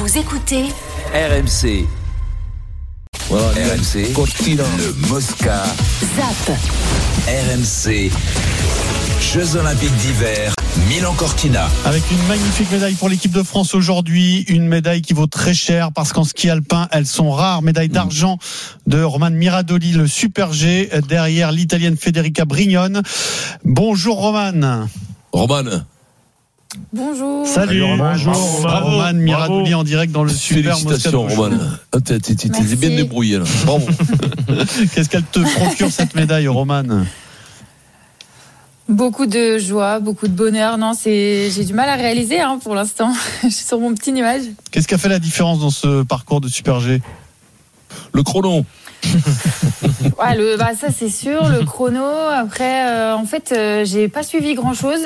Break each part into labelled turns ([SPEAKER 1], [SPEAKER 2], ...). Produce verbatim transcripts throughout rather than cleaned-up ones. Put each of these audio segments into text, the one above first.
[SPEAKER 1] Vous écoutez
[SPEAKER 2] R M C. Voilà, R M C, Cortina, le Mosca.
[SPEAKER 1] Zap.
[SPEAKER 2] R M C, Jeux Olympiques d'hiver, Milan-Cortina.
[SPEAKER 3] Avec une magnifique médaille pour l'équipe de France aujourd'hui, une médaille qui vaut très cher parce qu'en ski alpin, elles sont rares. Médaille d'argent de Romane Miradoli, le Super G, derrière l'Italienne Federica Brignone. Bonjour Romane.
[SPEAKER 4] Romane.
[SPEAKER 5] Bonjour.
[SPEAKER 3] Salut,
[SPEAKER 6] Salut Romane.
[SPEAKER 3] bonjour.
[SPEAKER 6] Bravo.
[SPEAKER 3] Romane Miradoli
[SPEAKER 6] Bravo.
[SPEAKER 3] en direct dans le Super Mosca.
[SPEAKER 4] Félicitations Romane. T'es, t'es, t'es, t'es bien débrouillé là. Bravo.
[SPEAKER 3] Qu'est-ce qu'elle te procure cette médaille, Romane?
[SPEAKER 5] Beaucoup de joie, beaucoup de bonheur. Non, c'est, j'ai du mal à réaliser hein, pour l'instant. Je suis sur mon petit nuage.
[SPEAKER 3] Qu'est-ce qui a fait la différence dans ce parcours de Super G?
[SPEAKER 4] Le chrono.
[SPEAKER 5] Ouais, le, bah ça c'est sûr. Le chrono. Après, euh, en fait, euh, j'ai pas suivi grand-chose.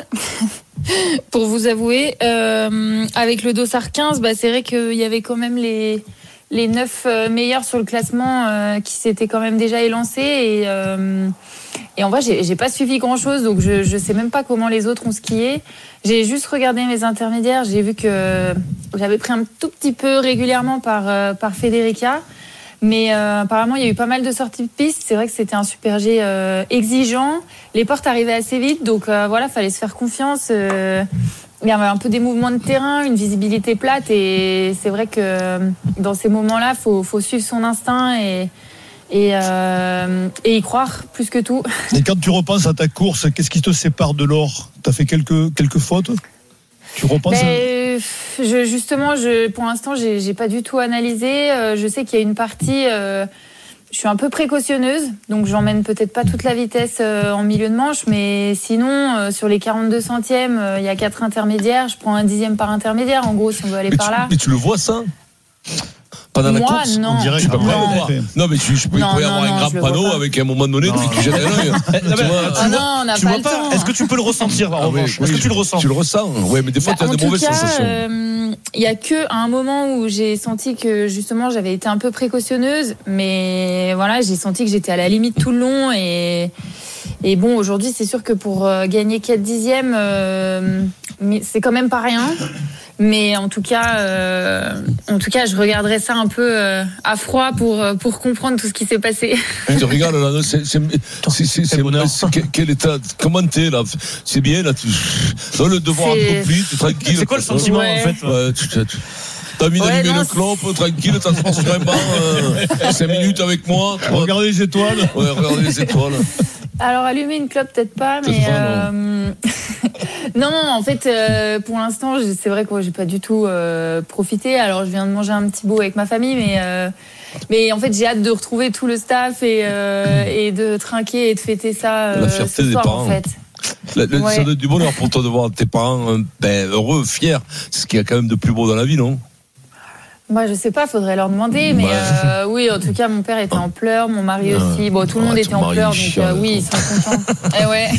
[SPEAKER 5] Pour vous avouer, euh, avec le dossard quinze, bah, c'est vrai qu'il y avait quand même les les neuf meilleurs sur le classement euh, qui s'étaient quand même déjà élancés et euh, et en vrai j'ai, j'ai pas suivi grand chose, donc je je sais même pas comment les autres ont skié. J'ai juste regardé mes intermédiaires, j'ai vu que j'avais pris un tout petit peu régulièrement par euh, par Federica. Mais euh, apparemment, il y a eu pas mal de sorties de piste. C'est vrai que c'était un Super G euh, exigeant. Les portes arrivaient assez vite, donc euh, voilà, fallait se faire confiance. Euh, il y avait un peu des mouvements de terrain, une visibilité plate, et c'est vrai que euh, dans ces moments-là, faut faut suivre son instinct et et, euh, et y croire plus que tout.
[SPEAKER 6] Et quand tu repenses à ta course, qu'est-ce qui te sépare de l'or? T'as fait quelques quelques fautes? Tu repenses
[SPEAKER 5] ben, à... je, justement, je, pour l'instant, j'ai, j'ai pas du tout analysé. Euh, je sais qu'il y a une partie, euh, je suis un peu précautionneuse, donc j'emmène peut-être pas toute la vitesse euh, en milieu de manche, mais sinon, euh, sur les quarante-deux centièmes, euh, il y a quatre intermédiaires, je prends un dixième par intermédiaire, en gros, si on veut aller
[SPEAKER 4] mais
[SPEAKER 5] par
[SPEAKER 4] tu,
[SPEAKER 5] là.
[SPEAKER 4] Mais tu le vois ça pendant la
[SPEAKER 5] Moi,
[SPEAKER 4] course?
[SPEAKER 5] non.
[SPEAKER 6] On dirait
[SPEAKER 4] Tu peux
[SPEAKER 6] non.
[SPEAKER 4] pas le voir. Non, mais tu, je peux,
[SPEAKER 5] Non,
[SPEAKER 4] il pourrait y
[SPEAKER 5] non,
[SPEAKER 4] avoir
[SPEAKER 5] non,
[SPEAKER 4] un
[SPEAKER 5] je
[SPEAKER 4] grand
[SPEAKER 5] le
[SPEAKER 4] panneau
[SPEAKER 5] vois pas.
[SPEAKER 4] avec un moment donné,
[SPEAKER 6] Non.
[SPEAKER 4] tu jettes un œil. Tu vois,
[SPEAKER 5] Ah non, on n'a
[SPEAKER 6] tu
[SPEAKER 5] pas
[SPEAKER 6] vois
[SPEAKER 5] le
[SPEAKER 6] pas.
[SPEAKER 5] temps.
[SPEAKER 6] Est-ce que tu peux le ressentir en
[SPEAKER 4] Ah oui,
[SPEAKER 6] revanche?
[SPEAKER 4] oui,
[SPEAKER 6] Est-ce que tu le ressens?
[SPEAKER 4] Tu le ressens, ouais, mais des fois
[SPEAKER 5] Bah,
[SPEAKER 4] tu as
[SPEAKER 5] en
[SPEAKER 4] des
[SPEAKER 5] tout
[SPEAKER 4] mauvaises
[SPEAKER 5] cas,
[SPEAKER 4] sensations.
[SPEAKER 5] euh, il y a que à un moment où j'ai senti que justement j'avais été un peu précautionneuse, mais voilà, j'ai senti que j'étais à la limite tout le long et et bon, aujourd'hui, c'est sûr que pour euh, gagner quatre dixièmes, euh, mais c'est quand même pas rien. Mais en tout cas, euh, en tout cas, je regarderai ça un peu euh, à froid pour pour comprendre tout ce qui s'est passé.
[SPEAKER 4] Je te regarde là, c'est, c'est, c'est, c'est, c'est
[SPEAKER 6] bonheur.
[SPEAKER 4] c'est- quel, quel état, comment t'es là? C'est bien là, tu, dans le devoir
[SPEAKER 5] C'est-
[SPEAKER 4] un peu plus, tu es tranquille.
[SPEAKER 6] C'est quoi le sentiment
[SPEAKER 5] Ouais.
[SPEAKER 6] en fait?
[SPEAKER 4] Ouais, tu, tu, tu, t'as mis
[SPEAKER 5] Ouais,
[SPEAKER 4] d'allumer
[SPEAKER 5] non,
[SPEAKER 4] le clope, tranquille, t'as transféré un banc, euh, cinq minutes avec moi. trois-
[SPEAKER 6] Regardez les étoiles.
[SPEAKER 4] Ouais, regardez les étoiles.
[SPEAKER 5] Alors allumer une clope peut-être pas, mais
[SPEAKER 4] Peut-être pas,
[SPEAKER 5] euh... non non en fait euh, pour l'instant je- c'est vrai que moi, j'ai pas du tout euh, profité. Alors je viens de manger un petit bout avec ma famille, mais euh... mais en fait j'ai hâte de retrouver tout le staff et euh... et de trinquer et de fêter ça euh,
[SPEAKER 4] La fierté
[SPEAKER 5] ce
[SPEAKER 4] des
[SPEAKER 5] soir
[SPEAKER 4] parents.
[SPEAKER 5] en fait.
[SPEAKER 4] Le- le-
[SPEAKER 5] Ouais.
[SPEAKER 4] Ça doit être du bonheur pour toi de voir tes parents euh, ben, heureux, fiers. C'est ce qu'il y a quand même de plus beau dans la vie, non?
[SPEAKER 5] Moi je sais pas, faudrait leur demander, mais
[SPEAKER 4] Ouais.
[SPEAKER 5] euh, oui en tout cas mon père était en pleurs, mon mari
[SPEAKER 4] Ah.
[SPEAKER 5] aussi. Bon tout le
[SPEAKER 4] Ah,
[SPEAKER 5] monde
[SPEAKER 4] ton
[SPEAKER 5] était en
[SPEAKER 4] mari,
[SPEAKER 5] pleurs,
[SPEAKER 4] il
[SPEAKER 5] donc
[SPEAKER 4] chiale,
[SPEAKER 5] euh, oui ils sont contents. Eh ouais.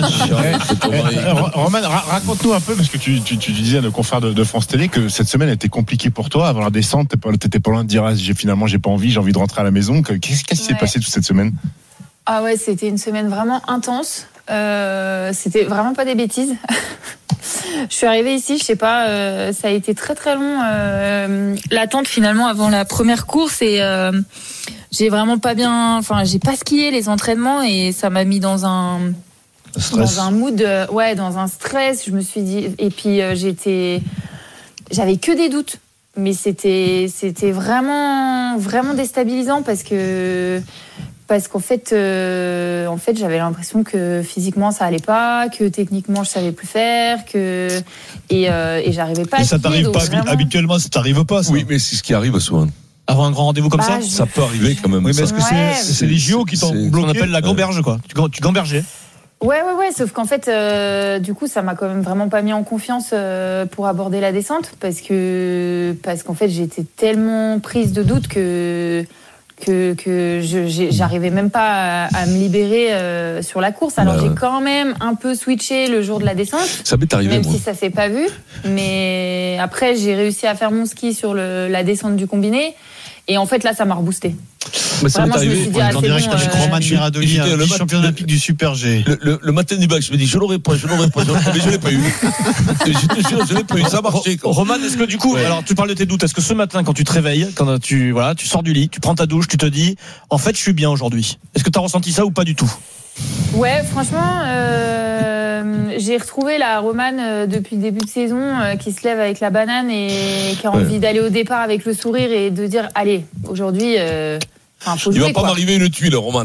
[SPEAKER 6] Euh, Roman, ra- raconte-nous un peu, parce que tu, tu, tu disais à nos confrères de, de France Télé que cette semaine était compliquée pour toi avant la descente. T'étais pas, t'étais pas loin de dire ah, j'ai, finalement j'ai pas envie, j'ai envie de rentrer à la maison. Que- Qu'est-ce, qu'est-ce qui s'est
[SPEAKER 5] Ouais.
[SPEAKER 6] passé toute cette semaine?
[SPEAKER 5] Ah ouais, c'était une semaine vraiment intense. Euh, c'était vraiment pas des bêtises. Je suis arrivée ici, je sais pas, euh, ça a été très très long euh, l'attente finalement avant la première course et euh, j'ai vraiment pas bien, enfin j'ai pas skié les entraînements et ça m'a mis dans un
[SPEAKER 6] Stress.
[SPEAKER 5] dans un mood, euh, ouais, dans un stress. Je me suis dit et puis euh, j'étais, j'avais que des doutes. Mais c'était c'était vraiment vraiment déstabilisant parce que parce qu'en fait euh, en fait j'avais l'impression que physiquement ça allait pas, que techniquement je savais plus faire, que et euh, et j'arrivais pas
[SPEAKER 6] Et
[SPEAKER 5] à
[SPEAKER 6] ça
[SPEAKER 5] skier,
[SPEAKER 6] t'arrive
[SPEAKER 5] donc
[SPEAKER 6] pas habi-
[SPEAKER 5] vraiment-
[SPEAKER 6] habituellement, ça t'arrive pas ça?
[SPEAKER 4] Oui, mais c'est ce qui arrive souvent.
[SPEAKER 7] Avoir un grand rendez-vous comme
[SPEAKER 5] Bah,
[SPEAKER 7] ça,
[SPEAKER 5] je-
[SPEAKER 4] Ça peut arriver quand même.
[SPEAKER 6] Oui, mais
[SPEAKER 4] ça.
[SPEAKER 6] est-ce que
[SPEAKER 5] Ouais.
[SPEAKER 6] c'est, c'est les J O qui t'ont
[SPEAKER 4] C'est-
[SPEAKER 7] on
[SPEAKER 6] bloqué?
[SPEAKER 7] appelle la gamberge quoi. Tu, gam- tu gambergeais.
[SPEAKER 5] Ouais, ouais, ouais, sauf qu'en fait, euh, du coup, ça m'a quand même vraiment pas mis en confiance euh, pour aborder la descente, parce que parce qu'en fait, j'étais tellement prise de doute que que, que je, j'ai- j'arrivais même pas à, à me libérer euh, sur la course. Alors
[SPEAKER 4] Bah ouais.
[SPEAKER 5] j'ai quand même un peu switché le jour de la descente,
[SPEAKER 4] Ça m'est arrivé,
[SPEAKER 5] même
[SPEAKER 4] moi.
[SPEAKER 5] si ça s'est pas vu. Mais après, j'ai réussi à faire mon ski sur le, la descente du combiné. Et en fait, là, ça m'a reboosté.
[SPEAKER 4] Mais ça m'est
[SPEAKER 5] Vraiment, je me
[SPEAKER 4] arrivé.
[SPEAKER 5] suis dit,
[SPEAKER 3] On est
[SPEAKER 5] ah,
[SPEAKER 3] en
[SPEAKER 5] c'est
[SPEAKER 3] direct
[SPEAKER 5] bon,
[SPEAKER 3] avec
[SPEAKER 5] euh,
[SPEAKER 3] Roman Miradoli,
[SPEAKER 4] j'étais
[SPEAKER 3] un
[SPEAKER 4] le mat-
[SPEAKER 3] champion olympique du Super G.
[SPEAKER 4] Le, le, le matin du bac, je me dis, je l'aurais pas, je l'aurais pas, je l'aurais pas, mais je l'ai pas eu. Je te jure, je l'ai pas eu, ça a marché. quoi.
[SPEAKER 7] Roman, est-ce que du coup,
[SPEAKER 4] Ouais.
[SPEAKER 7] alors tu parles de tes doutes, est-ce que ce matin, quand tu te réveilles, quand tu, voilà, tu sors du lit, tu prends ta douche, tu te dis, en fait, je suis bien aujourd'hui. Est-ce que tu as ressenti ça ou pas du tout?
[SPEAKER 5] Ouais, franchement, euh, j'ai retrouvé la Romane euh, depuis le début de saison euh, qui se lève avec la banane et qui a
[SPEAKER 4] Ouais.
[SPEAKER 5] envie d'aller au départ avec le sourire et de dire allez, aujourd'hui, euh, enfin, faut
[SPEAKER 4] Il
[SPEAKER 5] jouer
[SPEAKER 4] va pas
[SPEAKER 5] quoi.
[SPEAKER 4] m'arriver une tuile, Roman.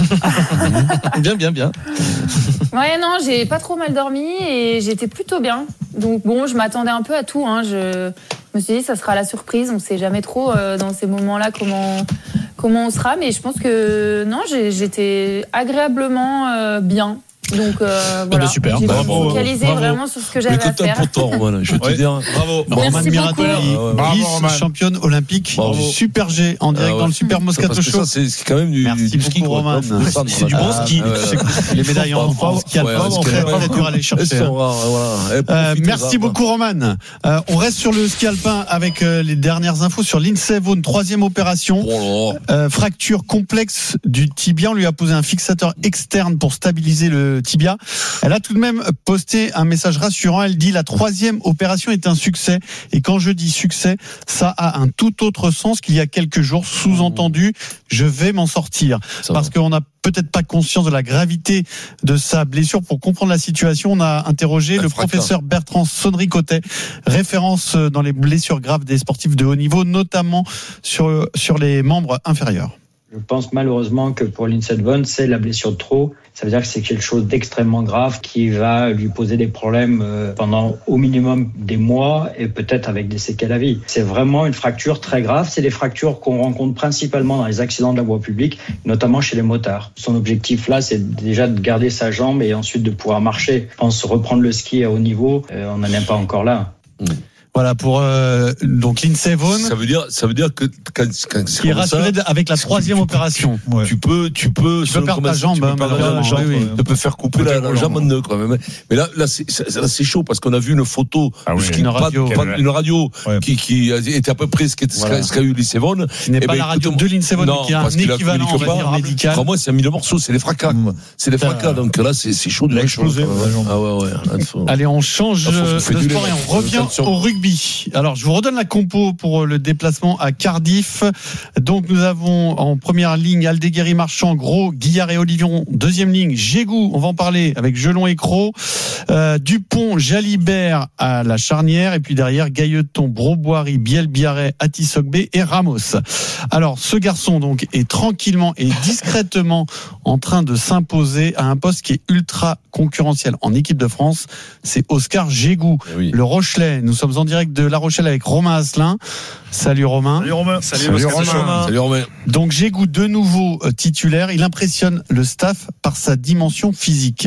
[SPEAKER 7] Bien, bien, bien.
[SPEAKER 5] Ouais, non, j'ai pas trop mal dormi et j'étais plutôt bien. Donc bon, je m'attendais un peu à tout. Hein. Je me suis dit ça sera la surprise. On sait jamais trop euh, dans ces moments-là comment comment on sera, mais je pense que non, j'ai, j'étais agréablement euh, bien. Donc euh, voilà,
[SPEAKER 7] bah, super.
[SPEAKER 5] j'ai
[SPEAKER 7] Bravo,
[SPEAKER 5] focalisé
[SPEAKER 7] bravo.
[SPEAKER 5] vraiment sur ce que
[SPEAKER 4] Mais
[SPEAKER 5] j'avais à
[SPEAKER 4] content
[SPEAKER 5] faire.
[SPEAKER 4] pour toi, Roman. Je vais te
[SPEAKER 7] Ouais.
[SPEAKER 4] dire.
[SPEAKER 7] Bravo.
[SPEAKER 5] Merci
[SPEAKER 3] Roman Miradoli,
[SPEAKER 5] beaucoup.
[SPEAKER 6] Bravo,
[SPEAKER 3] vice
[SPEAKER 6] Roman.
[SPEAKER 3] championne olympique
[SPEAKER 4] Bravo.
[SPEAKER 3] du Super G en direct
[SPEAKER 4] Ah ouais.
[SPEAKER 3] dans le Super Moscato
[SPEAKER 4] Parce que
[SPEAKER 3] Show.
[SPEAKER 4] ça, c'est c'est quand même du,
[SPEAKER 3] Merci
[SPEAKER 4] du ski.
[SPEAKER 3] beaucoup,
[SPEAKER 4] quoi.
[SPEAKER 3] Roman.
[SPEAKER 4] Faut descendre,
[SPEAKER 3] C'est du
[SPEAKER 4] voilà.
[SPEAKER 3] bon ski.
[SPEAKER 4] Ah, ouais, ouais.
[SPEAKER 3] Les médailles en, en ski alpin,
[SPEAKER 4] Ouais,
[SPEAKER 3] on
[SPEAKER 4] parce que-
[SPEAKER 3] serait pas dur à les
[SPEAKER 4] Elles
[SPEAKER 3] chercher.
[SPEAKER 4] sont rares, voilà. Eh,
[SPEAKER 3] Euh,
[SPEAKER 4] profitez-en,
[SPEAKER 3] merci
[SPEAKER 4] quoi.
[SPEAKER 3] beaucoup Roman. Euh, on reste sur le ski alpin avec euh, les dernières infos sur Lindsey Vonn, troisième opération.
[SPEAKER 4] Oh là.
[SPEAKER 3] Euh, fracture complexe du tibia. On lui a posé un fixateur externe pour stabiliser le tibia. Elle a tout de même posté un message rassurant. Elle dit la troisième opération est un succès. Et quand je dis succès, ça a un tout autre sens qu'il y a quelques jours. Sous-entendu, je vais m'en sortir.
[SPEAKER 4] Ça
[SPEAKER 3] Parce
[SPEAKER 4] va.
[SPEAKER 3] qu'on n'a peut-être pas conscience de la gravité de sa blessure. Pour comprendre la situation, on a interrogé
[SPEAKER 4] Un
[SPEAKER 3] le
[SPEAKER 4] fracas.
[SPEAKER 3] professeur Bertrand Sonnery-Cotet, référence dans les blessures graves des sportifs de haut niveau, notamment sur, sur les membres inférieurs.
[SPEAKER 1] Je pense malheureusement que pour Lindsey Vonn, c'est la blessure de trop. Ça veut dire que c'est quelque chose d'extrêmement grave qui va lui poser des problèmes euh, pendant au minimum des mois et peut-être avec des séquelles à vie. C'est vraiment une fracture très grave. C'est des fractures qu'on rencontre principalement dans les accidents de la voie publique, notamment chez les motards. Son objectif là, c'est déjà de garder sa jambe et ensuite de pouvoir marcher. Je pense reprendre le ski à haut niveau, euh, on n'en est pas encore là.
[SPEAKER 3] Voilà pour euh, donc Lindsey Vonn,
[SPEAKER 4] Ça veut dire, ça veut dire que quand, quand c'est
[SPEAKER 3] qui est
[SPEAKER 4] comme ça,
[SPEAKER 3] rassuré avec la troisième
[SPEAKER 4] tu-
[SPEAKER 3] opération.
[SPEAKER 7] Ouais.
[SPEAKER 4] tu peux, tu peux,
[SPEAKER 3] Tu peux
[SPEAKER 4] selon
[SPEAKER 3] perdre
[SPEAKER 4] comment
[SPEAKER 3] ta
[SPEAKER 4] c'est,
[SPEAKER 3] jambe,
[SPEAKER 4] tu peux
[SPEAKER 3] hein,
[SPEAKER 4] perdre
[SPEAKER 3] malheureusement,
[SPEAKER 4] la jambe,
[SPEAKER 3] oui, oui.
[SPEAKER 4] tu peux faire couper la, la jambe en deux, quand même. Mais là, là, c'est, c'est- là, c'est chaud parce qu'on a vu une photo,
[SPEAKER 6] Ah oui,
[SPEAKER 4] ce qui
[SPEAKER 3] une
[SPEAKER 4] n'a pas,
[SPEAKER 3] radio.
[SPEAKER 4] pas- une radio
[SPEAKER 7] Ouais.
[SPEAKER 4] qui, qui était à peu près ce qu'a,
[SPEAKER 3] Voilà.
[SPEAKER 4] ce qu'a eu Lindsey Vonn.
[SPEAKER 3] Qui n'est
[SPEAKER 4] Eh
[SPEAKER 3] pas
[SPEAKER 4] ben,
[SPEAKER 3] la radio
[SPEAKER 4] écoute,
[SPEAKER 3] de Lindsey Vonn,
[SPEAKER 4] non,
[SPEAKER 3] qui a un
[SPEAKER 4] parce qu'il a
[SPEAKER 3] équivalent, on
[SPEAKER 4] communiqué
[SPEAKER 3] va
[SPEAKER 4] pas.
[SPEAKER 3] dire, médical.
[SPEAKER 4] Crois-moi, c'est un mille morceaux, c'est les fracas.
[SPEAKER 7] Mmh.
[SPEAKER 4] C'est les fracas, donc là, c'est, c'est chaud de
[SPEAKER 7] Il a
[SPEAKER 4] la chose.
[SPEAKER 7] explosé, ouais, la jambe.
[SPEAKER 4] Ah ouais, ouais. Là, il faut-
[SPEAKER 3] Allez, on change
[SPEAKER 4] Ah, faut
[SPEAKER 3] de
[SPEAKER 4] se faire du
[SPEAKER 3] sport
[SPEAKER 4] lait,
[SPEAKER 3] et on revient
[SPEAKER 4] attention.
[SPEAKER 3] au rugby. Alors, je vous redonne la compo pour le déplacement à Cardiff. Donc, nous avons en première ligne Aldéguerri, Marchand, Gros, Guillard et Olivion. Deuxième ligne, Gégou, on va en parler avec Gelon et Cros. Euh, Dupont, Jalibert à la charnière. Et puis derrière, Gailleton, Broboiry, Biel, Biarret, Atisogbe et Ramos. Alors, ce garçon, donc, est tranquillement et discrètement en train de s'imposer à un poste qui est ultra concurrentiel en équipe de France. C'est Oscar Gégou.
[SPEAKER 4] Eh oui.
[SPEAKER 3] Le Rochelet, nous sommes en direct de La Rochelle avec Romain Asselin. Salut Romain.
[SPEAKER 7] Salut Romain.
[SPEAKER 6] Salut, Romain.
[SPEAKER 4] Salut Romain.
[SPEAKER 3] Donc Gégou de nouveau euh, titulaire, il impressionne le staff par sa dimension physique.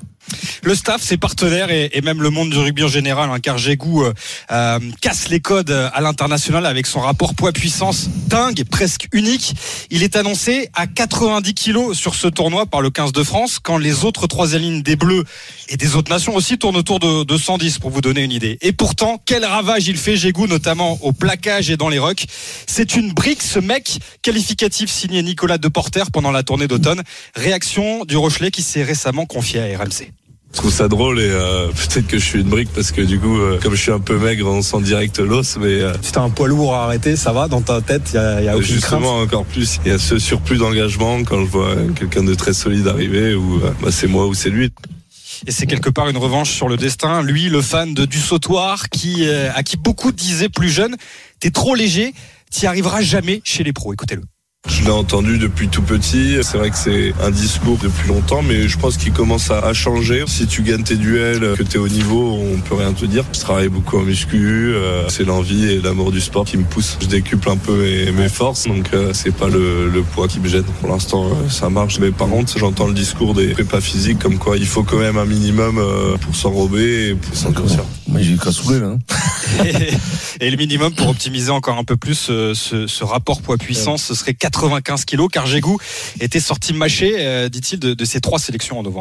[SPEAKER 8] Le staff, ses partenaires et, et même le monde du rugby en général, hein, car Gégou euh, euh, casse les codes à l'international avec son rapport poids-puissance dingue, presque unique. Il est annoncé à quatre-vingt-dix kilos sur ce tournoi par le quinze de France, quand les autres troisième lignes des Bleus et des autres nations aussi tournent autour de, de cent dix, pour vous donner une idée. Et pourtant, quel ravage il fait, Gégou, notamment au plaquage et dans les rucks. C'est une brique, ce mec. Qualificatif signé Nicolas Deporter pendant la tournée d'automne. Réaction du Rochelet qui s'est récemment confié à R M C.
[SPEAKER 9] Je trouve ça drôle et euh, peut-être que je suis une brique parce que du coup, euh, comme je suis un peu maigre, on sent direct l'os, mais euh,
[SPEAKER 10] Si t'as un poids lourd à arrêter, ça va dans ta tête, il y a, y a aucune crainte.
[SPEAKER 9] justement encore plus, il y a ce surplus d'engagement quand je vois quelqu'un de très solide arriver ou euh, bah, c'est moi ou c'est lui.
[SPEAKER 8] Et c'est quelque part une revanche sur le destin. Lui, le fan de du sautoir, qui, euh, à qui beaucoup disaient plus jeune, t'es trop léger, t'y arriveras jamais chez les pros. Écoutez-le.
[SPEAKER 9] Je l'ai entendu depuis tout petit. C'est vrai que c'est un discours depuis longtemps, mais je pense qu'il commence à, à changer. Si tu gagnes tes duels, que t'es au niveau, on peut rien te dire. Je travaille beaucoup en muscu. Euh, c'est l'envie et l'amour du sport qui me pousse. Je décuple un peu mes, mes forces, donc euh, c'est pas le, le poids qui me gêne. Pour l'instant, euh, ça marche. Mais par contre, j'entends le discours des prépas physiques comme quoi il faut quand même un minimum euh, pour s'enrober et pour s'endurcir.
[SPEAKER 4] Mais j'ai qu'à saouler, là. hein.
[SPEAKER 8] Et, et le minimum pour optimiser encore un peu plus euh, ce, ce rapport poids-puissance, ce serait quatre-vingt-quinze kilos, car Gégou était sorti mâché, euh, dit-il, de, de ses trois sélections en novembre.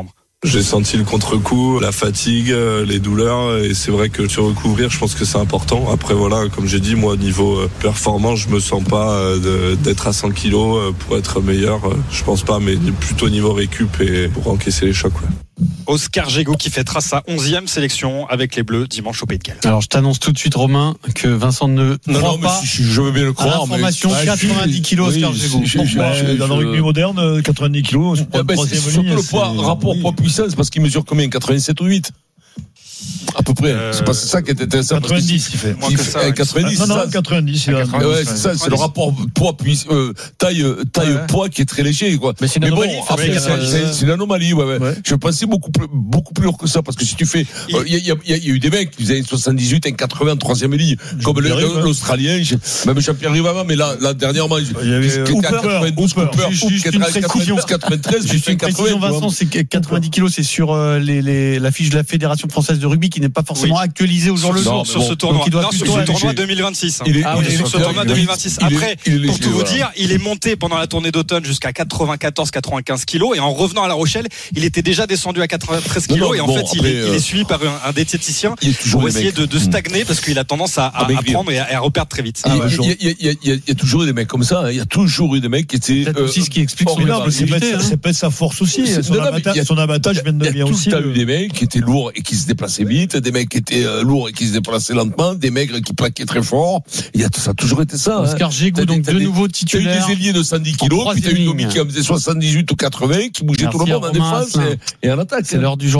[SPEAKER 9] J'ai senti le contre-coup, la fatigue, les douleurs, et c'est vrai que se recouvrir, je pense que c'est important. Après voilà, comme j'ai dit, moi niveau performance, je me sens pas de, d'être à cent kilos pour être meilleur. Je pense pas, mais plutôt niveau récup et pour encaisser les chocs. Ouais.
[SPEAKER 8] Oscar Gégaud qui fêtera sa onzième sélection avec les Bleus dimanche au Pays de Galles.
[SPEAKER 3] Alors je t'annonce tout de suite, Romain, que Vincent ne
[SPEAKER 4] non,
[SPEAKER 3] croit
[SPEAKER 4] non,
[SPEAKER 3] pas.
[SPEAKER 4] Mais je, je veux bien le croire.
[SPEAKER 3] Information,
[SPEAKER 4] mais...
[SPEAKER 3] quatre-vingt-dix kilos, Oscar
[SPEAKER 4] oui,
[SPEAKER 3] Gégaud.
[SPEAKER 4] Je, je, je,
[SPEAKER 7] dans le rugby moderne, quatre-vingt-dix kilos.
[SPEAKER 4] Ouais, ben, c'est surtout le poids, rapport poids-puissance, parce qu'il mesure combien, quatre-vingt-sept ou huit à peu près. Euh, c'est pas c'est ça qui est intéressant.
[SPEAKER 7] quatre-vingt-dix, il fait.
[SPEAKER 4] Moins que ça, ouais. quatre-vingt-dix,
[SPEAKER 7] non, non,
[SPEAKER 4] ça,
[SPEAKER 7] quatre-vingt-dix.
[SPEAKER 4] Ouais, ouais, c'est ça, c'est le rapport poids, puis, euh, taille, taille, ouais. poids qui est très léger, quoi.
[SPEAKER 7] Mais c'est une
[SPEAKER 4] Mais
[SPEAKER 7] anomalie.
[SPEAKER 4] bon, après, c'est, euh... c'est, c'est une anomalie, ouais, ouais. ouais. Je pensais beaucoup plus, beaucoup plus lourd que ça, parce que si tu fais, il euh, y, y, y, y a eu des mecs qui faisaient soixante-dix-huit, un quatre-vingts en troisième ligne, comme le, le, l'Australien, même Jean-Pierre Rivama, mais là, là, dernièrement, il y avait quatre-vingt-douze, Cooper, quatre-vingt-treize, je suis quatre-vingts.
[SPEAKER 3] Vincent, c'est quatre-vingt-dix kilos, c'est sur la fiche de la Fédération française de rugby qui n'est pas forcément actualisé au jour le jour.
[SPEAKER 8] Sur ce tournoi. Non, sur ce tournoi deux mille vingt-six. Sur ce tournoi deux mille vingt-six. Après, pour tout vous dire, il est monté pendant la tournée d'automne jusqu'à quatre-vingt-quatorze quatre-vingt-quinze kilos et en revenant à La Rochelle, il était déjà descendu à quatre-vingt-treize kilos et en fait, il est suivi par un diététicien pour essayer de stagner parce qu'il a tendance à prendre et à reperdre très vite.
[SPEAKER 4] Il y a toujours eu des mecs comme ça. Il y a toujours eu des mecs qui étaient.
[SPEAKER 3] C'est aussi ce qui explique son
[SPEAKER 7] agressivité. C'est peut-être sa force aussi. Son abattage vient de bien aussi.
[SPEAKER 4] Il y a tout le temps eu des mecs qui étaient lourds et qui se déplaçaient vite, des mecs qui étaient lourds et qui se déplaçaient lentement, des maigres qui plaquaient très fort. Il y a, ça a toujours été ça.
[SPEAKER 3] Oscar Gégaud, donc de nouveau titulaire.
[SPEAKER 4] T'as eu des ailiers de cent dix kilos, puis t'as eu Domi qui en faisait soixante-dix-huit ou quatre-vingts, qui bougeait tout le monde en défense et en attaque.
[SPEAKER 3] C'est l'heure du jour.